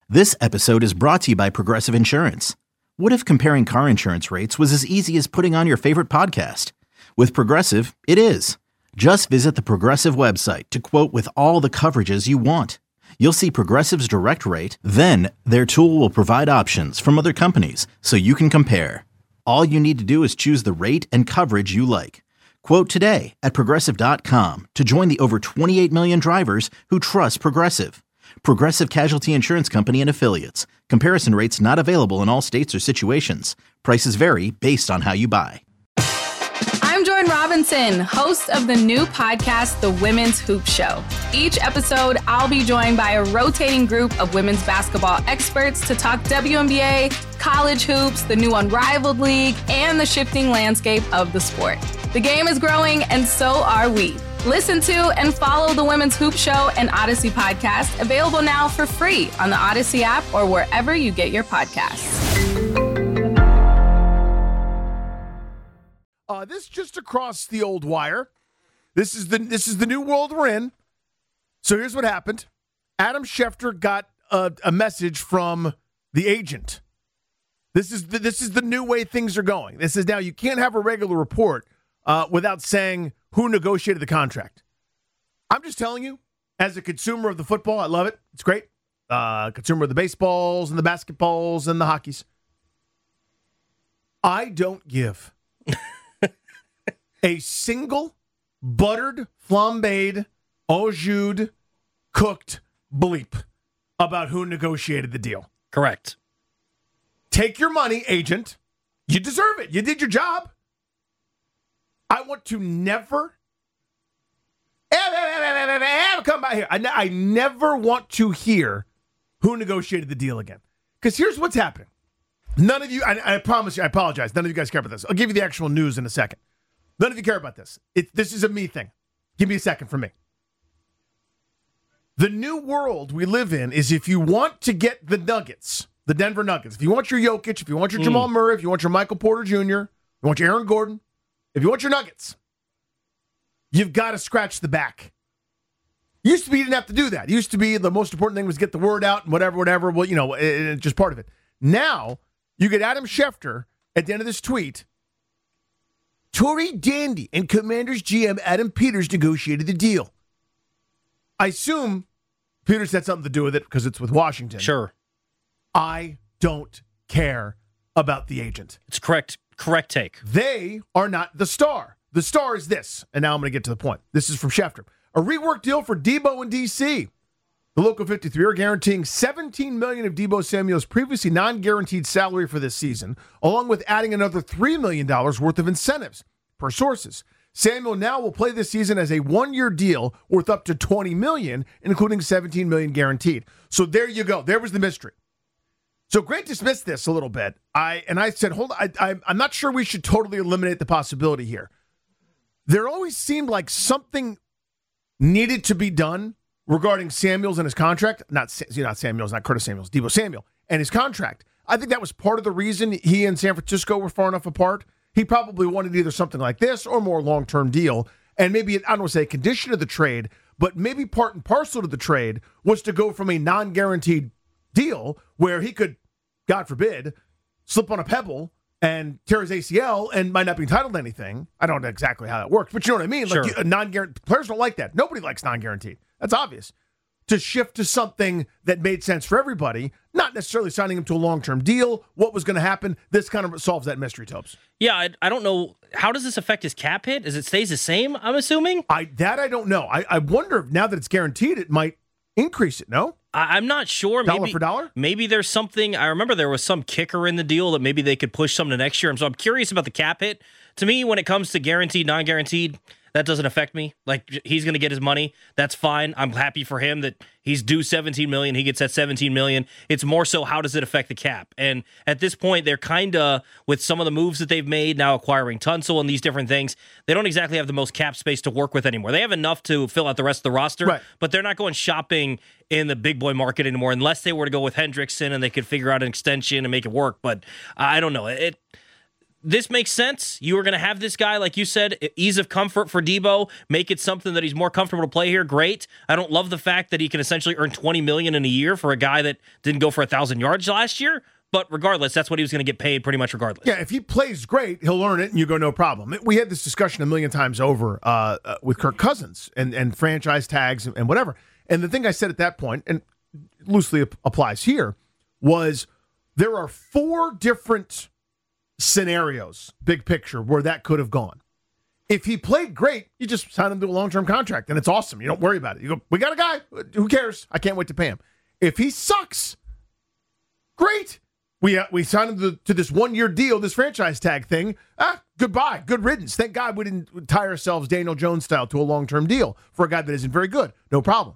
This episode is brought to you by Progressive Insurance. What if comparing car insurance rates was as easy as putting on your favorite podcast? With Progressive, it is. Just visit the Progressive website to quote with all the coverages you want. You'll see Progressive's direct rate, then their tool will provide options from other companies so you can compare. All you need to do is choose the rate and coverage you like. Quote today at Progressive.com to join the over 28 million drivers who trust Progressive. Progressive Casualty Insurance Company and Affiliates. Comparison rates not available in all states or situations. Prices vary based on how you buy. I'm Jordan Robinson, host of the new podcast, The Women's Hoop Show. Each episode, I'll be joined by a rotating group of women's basketball experts to talk WNBA, college hoops, the new Unrivaled League, and the shifting landscape of the sport. The game is growing, and so are we. Listen to and follow the Women's Hoop Show and Odyssey podcast, available now for free on the Odyssey app or wherever you get your podcasts. This just across the old wire. This is the new world we're in. So here's what happened. Adam Schefter got a message from the agent. This is the new way things are going. This is now you can't have a regular report without saying who negotiated the contract. I'm just telling you, as a consumer of the football, I love it. It's great. Consumer of the baseballs and the basketballs and the hockeys. I don't give a single buttered, flambéed, au jus, cooked bleep about who negotiated the deal. Correct. Take your money, agent. You deserve it. You did your job. I want to never come by here. I never want to hear who negotiated the deal again. Because here's what's happening. None of you, I promise you, I apologize. None of you guys care about this. I'll give you the actual news in a second. None of you care about this. This is a me thing. Give me a second for me. The new world we live in is if you want to get the Nuggets, the Denver Nuggets, if you want your Jokic, if you want your Jamal Murray, if you want your Michael Porter Jr., if you want your Aaron Gordon, if you want your Nuggets, you've got to scratch the back. Used to be you didn't have to do that. It used to be the most important thing was get the word out and whatever. Well, it's just part of it. Now, you get Adam Schefter at the end of this tweet. Tory Dandy and Commanders GM Adam Peters negotiated the deal. I assume Peters had something to do with it because it's with Washington. Sure. I don't care about the agent. It's correct take. They are not the star. The star is this. And now I'm going to get to the point. This is from Schefter. A rework deal for Debo in D.C. The Local 53 are guaranteeing $17 million of Debo Samuel's previously non-guaranteed salary for this season, along with adding another $3 million worth of incentives, per sources. Samuel now will play this season as a one-year deal worth up to $20 million, including $17 million guaranteed. So there you go. There was the mystery. So Grant dismissed this a little bit. I said, hold on, I'm not sure we should totally eliminate the possibility here. There always seemed like something needed to be done regarding Samuels and his contract. Not Samuels, not Curtis Samuels, Debo Samuel and his contract. I think that was part of the reason he and San Francisco were far enough apart. He probably wanted either something like this or more long-term deal. And maybe, I don't want to say a condition of the trade, but maybe part and parcel to the trade was to go from a non-guaranteed deal where he could, God forbid, slip on a pebble and tear his ACL and might not be entitled to anything. I don't know exactly how that works, but you know what I mean? Sure. Like non-guaranteed players don't like that. Nobody likes non-guaranteed. That's obvious. To shift to something that made sense for everybody, not necessarily signing him to a long-term deal. What was going to happen? This kind of solves that mystery, Topes. Yeah, I don't know. How does this affect his cap hit? As it stays the same, I'm assuming? I don't know. I wonder if now that it's guaranteed, it might increase it, no? I'm not sure. Dollar for dollar? Maybe there's something. I remember there was some kicker in the deal that maybe they could push some to next year. So I'm curious about the cap hit. To me, when it comes to guaranteed, non-guaranteed, that doesn't affect me. Like, he's going to get his money. That's fine. I'm happy for him that he's due $17 million. He gets that $17 million. It's more so, how does it affect the cap? And at this point, they're kind of, with some of the moves that they've made, now acquiring Tunsil and these different things, they don't exactly have the most cap space to work with anymore. They have enough to fill out the rest of the roster, right, but they're not going shopping in the big boy market anymore unless they were to go with Hendrickson and they could figure out an extension and make it work. But I don't know. this makes sense. You were going to have this guy, like you said, ease of comfort for Debo, make it something that he's more comfortable to play here. Great. I don't love the fact that he can essentially earn $20 million in a year for a guy that didn't go for 1,000 yards last year. But regardless, that's what he was going to get paid pretty much regardless. Yeah, if he plays great, he'll earn it, and you go, no problem. We had this discussion a million times over with Kirk Cousins and franchise tags and whatever. And the thing I said at that point, and loosely applies here, was there are 4 different scenarios, big picture, where that could have gone. If he played great, you just sign him to a long-term contract, and it's awesome. You don't worry about it. You go, we got a guy. Who cares? I can't wait to pay him. If he sucks, great. We signed him to this 1-year deal, this franchise tag thing. Goodbye. Good riddance. Thank God we didn't tie ourselves Daniel Jones style to a long-term deal for a guy that isn't very good. No problem.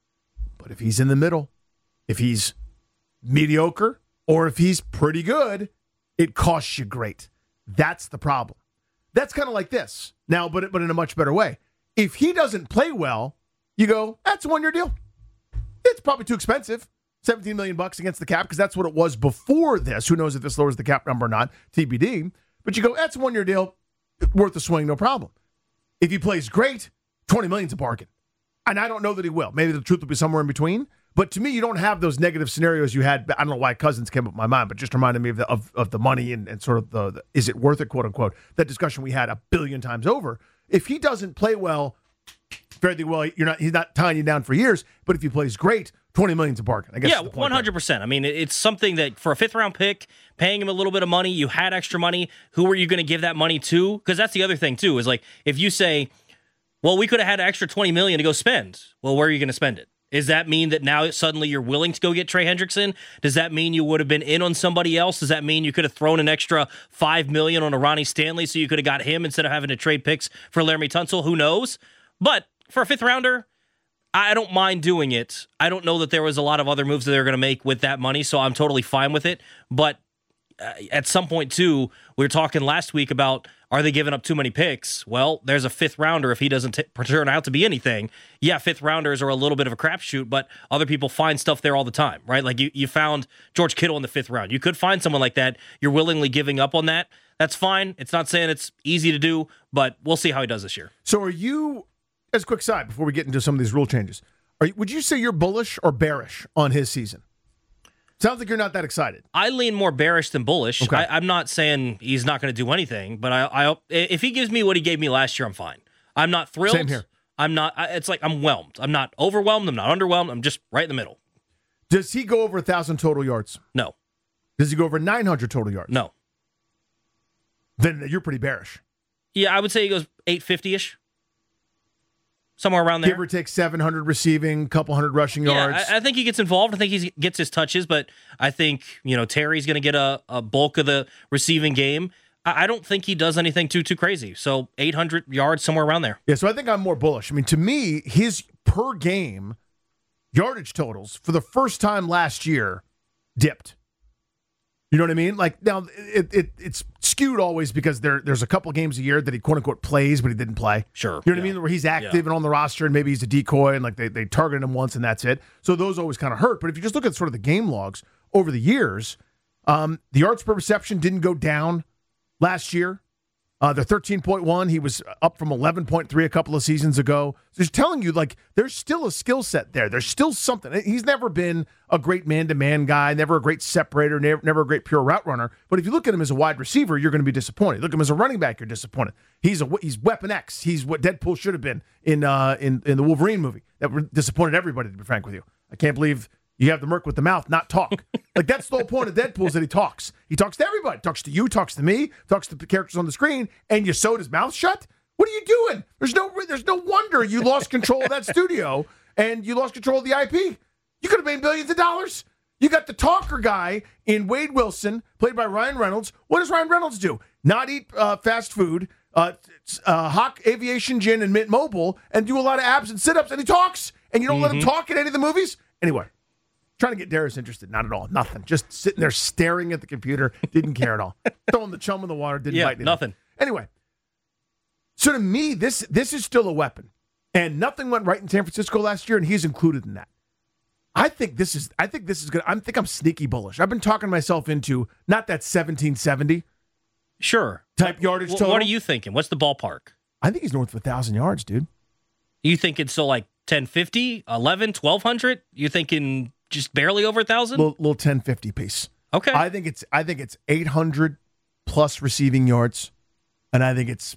But if he's in the middle, if he's mediocre, or if he's pretty good, it costs you great. That's the problem. That's kind of like this now, but in a much better way. If he doesn't play well, you go, that's a 1-year deal. It's probably too expensive. $17 million against the cap, because that's what it was before this. Who knows if this lowers the cap number or not, TBD. But you go, that's a 1-year deal, worth a swing, no problem. If he plays great, $20 million's a bargain. And I don't know that he will. Maybe the truth will be somewhere in between. But to me, you don't have those negative scenarios you had. I don't know why Cousins came up in my mind, but just reminded me of the money and sort of the is it worth it, quote unquote, that discussion we had a billion times over. If he doesn't play well, fairly well, he's not tying you down for years. But if he plays great, $20 million's a bargain. I guess. Yeah, 100%. I mean, it's something that for a 5th-round pick, paying him a little bit of money, you had extra money. Who are you going to give that money to? Because that's the other thing too. Is like if you say, well, we could have had an extra $20 million to go spend. Well, where are you going to spend it? Does that mean that now suddenly you're willing to go get Trey Hendrickson? Does that mean you would have been in on somebody else? Does that mean you could have thrown an extra $5 million on a Ronnie Stanley so you could have got him instead of having to trade picks for Laramie Tunsil? Who knows? But for a 5th-rounder, I don't mind doing it. I don't know that there was a lot of other moves that they're going to make with that money, so I'm totally fine with it. But at some point, too, we were talking last week about, are they giving up too many picks? Well, there's a 5th-rounder if he doesn't turn out to be anything. Yeah, 5th-rounders are a little bit of a crapshoot, but other people find stuff there all the time, right? Like you found George Kittle in the 5th round. You could find someone like that. You're willingly giving up on that. That's fine. It's not saying it's easy to do, but we'll see how he does this year. So are you, as a quick side, before we get into some of these rule changes, would you say you're bullish or bearish on his season? Sounds like you're not that excited. I lean more bearish than bullish. Okay. I'm not saying he's not going to do anything, but I if he gives me what he gave me last year, I'm fine. I'm not thrilled. Same here. I'm not. It's like I'm whelmed. I'm not overwhelmed. I'm not underwhelmed. I'm just right in the middle. Does he go over 1,000 total yards? No. Does he go over 900 total yards? No. Then you're pretty bearish. Yeah, I would say he goes 850-ish. Somewhere around there. Give or take 700 receiving, couple hundred rushing yards. I think he gets involved. I think he gets his touches, but I think, Terry's going to get a bulk of the receiving game. I don't think he does anything too crazy. So 800 yards, somewhere around there. Yeah, so I think I'm more bullish. I mean, to me, his per game yardage totals for the first time last year dipped. You know what I mean? Like, now, it's skewed always because there's a couple games a year that he, quote-unquote, plays, but he didn't play. Sure. You know what I mean? Where he's active and on the roster, and maybe he's a decoy, and like they targeted him once, and that's it. So those always kind of hurt. But if you just look at sort of the game logs over the years, the yards per reception didn't go down last year. The 13.1, he was up from 11.3 a couple of seasons ago. So just telling you, like, there's still a skill set there. There's still something. He's never been a great man-to-man guy, never a great separator, never a great pure route runner. But if you look at him as a wide receiver, you're going to be disappointed. Look at him as a running back, you're disappointed. He's Weapon X. He's what Deadpool should have been in the Wolverine movie. That disappointed everybody, to be frank with you. I can't believe you have the merc with the mouth, not talk. Like, that's the whole point of Deadpool, is that he talks. He talks to everybody. Talks to you, talks to me, talks to the characters on the screen, and you sewed his mouth shut? What are you doing? There's no wonder you lost control of that studio, and you lost control of the IP. You could have made billions of dollars. You got the talker guy in Wade Wilson, played by Ryan Reynolds. What does Ryan Reynolds do? Not eat fast food, Hawk Aviation Gin and Mint Mobile, and do a lot of abs and sit-ups, and he talks, and you don't let him talk in any of the movies? Anyway. Trying to get Darius interested. Not at all. Nothing. Just sitting there staring at the computer. Didn't care at all. Throwing the chum in the water. Didn't bite anything. Nothing. Anyway. So to me, this is still a weapon. And nothing went right in San Francisco last year, and he's included in that. I think this is good. I'm sneaky bullish. I've been talking myself into not that 1770. Sure. type yardage total. What are you thinking? What's the ballpark? I think he's north of 1,000 yards, dude. You thinking so like 1050, 11, 1200? You thinking just barely over 1,000? Little 1050 piece. Okay. I think it's 800 plus receiving yards, and I think it's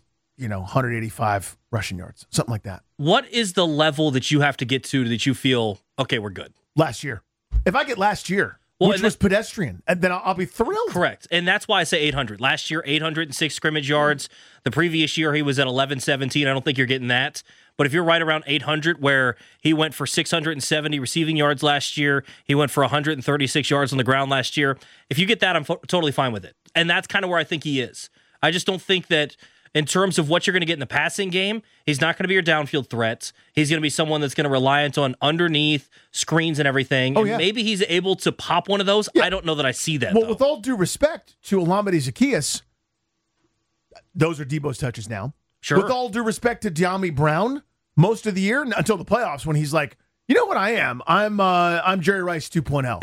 185 rushing yards, something like that. What is the level that you have to get to that you feel okay? We're good. Last year, if I get last year, which was pedestrian, and then I'll be thrilled. Correct, and that's why I say 800. Last year, 806 scrimmage yards. The previous year, he was at 1117. I don't think you're getting that. But if you're right around 800, where he went for 670 receiving yards last year, he went for 136 yards on the ground last year. If you get that, I'm totally fine with it. And that's kind of where I think he is. I just don't think that in terms of what you're going to get in the passing game, he's not going to be your downfield threat. He's going to be someone that's going to rely on underneath screens and everything. Oh, and yeah. Maybe he's able to pop one of those. Yeah. I don't know that I see that, Well, though. with all due respect to Olamide Zaccheaus, those are Debo's touches now. Sure. With all due respect to Dyami Brown, most of the year until the playoffs when he's like, you know what I am? I'm Jerry Rice 2.0.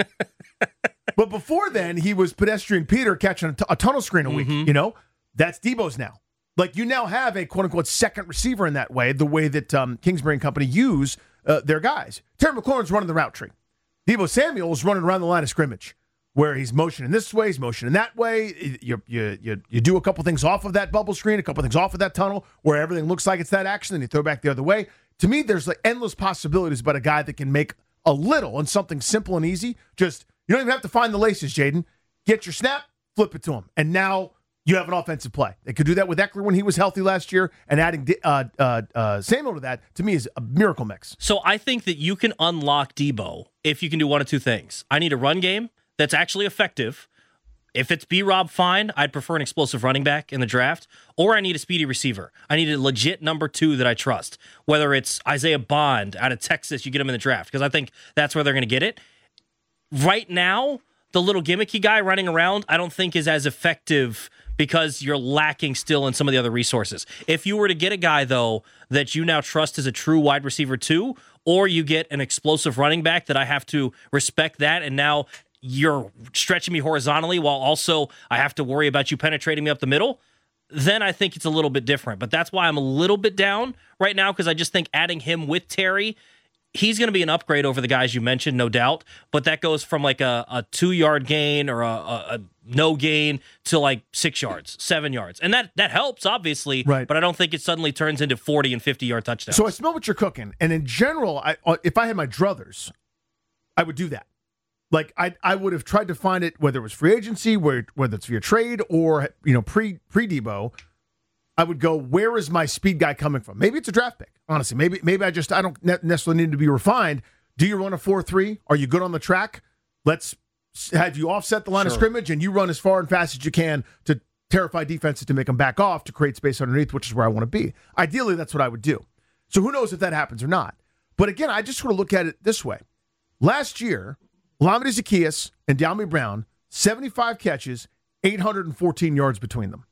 But before then, he was pedestrian Peter catching a tunnel screen a week. That's Debo's now. Like, you now have a quote-unquote second receiver in that way, the way that Kingsbury and company use their guys. Terry McLaurin's running the route tree. Debo Samuel's running around the line of scrimmage, where he's motioning this way, he's motioning that way. You do a couple things off of that bubble screen, a couple things off of that tunnel, where everything looks like it's that action, and you throw back the other way. To me, there's like endless possibilities about a guy that can make a little and something simple and easy. Just, you don't even have to find the laces, Jaden. Get your snap, flip it to him, and now you have an offensive play. They could do that with Eckler when he was healthy last year, and adding Samuel to that, to me, is a miracle mix. So I think that you can unlock Debo if you can do one of two things. I need a run game that's actually effective. If it's B-Rob, fine. I'd prefer an explosive running back in the draft. Or I need a speedy receiver. I need a legit number 2 that I trust. Whether it's Isaiah Bond out of Texas, you get him in the draft, because I think that's where they're going to get it. Right now, the little gimmicky guy running around, I don't think is as effective because you're lacking still in some of the other resources. If you were to get a guy, though, that you now trust as a true wide receiver 2, or you get an explosive running back that I have to respect that, and now you're stretching me horizontally while also I have to worry about you penetrating me up the middle, then I think it's a little bit different. But that's why I'm a little bit down right now, because I just think adding him with Terry, he's going to be an upgrade over the guys you mentioned, no doubt. But that goes from like a 2-yard gain or a no gain to like 6 yards, 7 yards. And that helps, obviously, right. But I don't think it suddenly turns into 40 and 50-yard touchdowns. So I smell what you're cooking. And in general, if I had my druthers, I would do that. Like, I would have tried to find it, whether it was free agency, whether it's via trade or pre-Debo. I would go, where is my speed guy coming from? Maybe it's a draft pick, honestly. Maybe I don't necessarily need to be refined. Do you run a 4-3? Are you good on the track? Let's have you offset the line of scrimmage and you run as far and fast as you can to terrify defenses to make them back off to create space underneath, which is where I want to be. Ideally, that's what I would do. So who knows if that happens or not. But again, I just sort of look at it this way. Last year, Olamide Zaccheaus and Dyami Brown, 75 catches, 814 yards between them.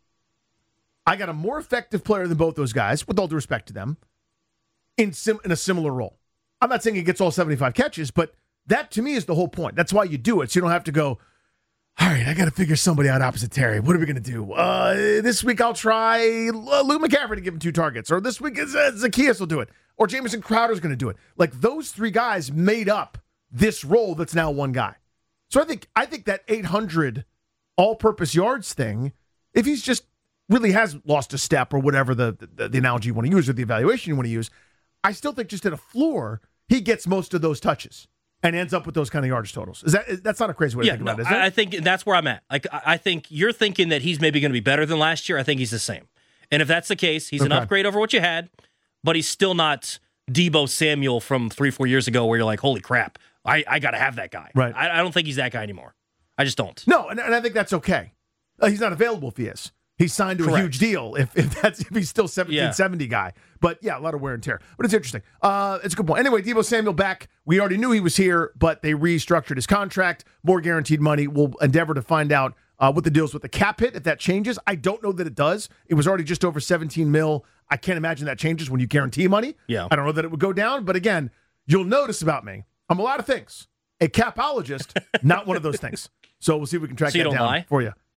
I got a more effective player than both those guys, with all due respect to them, in a similar role. I'm not saying he gets all 75 catches, but that to me is the whole point. That's why you do it, so you don't have to go, all right, I got to figure somebody out opposite Terry. What are we going to do? This week I'll try Lou McCaffrey to give him 2 targets, or this week Zaccheaus will do it, or Jamison Crowder's going to do it. Like, those 3 guys made up this role that's now one guy. So I think that 800 all-purpose yards thing, if he's just really has lost a step or whatever the analogy you want to use or the evaluation you want to use, I still think just at a floor, he gets most of those touches and ends up with those kind of yardage totals. That's not a crazy way to think about it, is it? I think that's where I'm at. Like, I think you're thinking that he's maybe going to be better than last year. I think he's the same. And if that's the case, he's an upgrade over what you had, but he's still not Debo Samuel from 3-4 years ago where you're like, holy crap, I got to have that guy. Right. I don't think he's that guy anymore. I just don't. No, and I think that's okay. He's not available if he is. He's signed to a huge deal if he's still 1770 guy. But yeah, a lot of wear and tear. But it's interesting. It's a good point. Anyway, Debo Samuel back. We already knew he was here, but they restructured his contract. More guaranteed money. We'll endeavor to find out what the deal's with the cap hit, if that changes. I don't know that it does. It was already just over 17 mil. I can't imagine that changes when you guarantee money. Yeah. I don't know that it would go down. But again, you'll notice about me, I'm a lot of things. A capologist, not one of those things. So we'll see if we can track that down for you.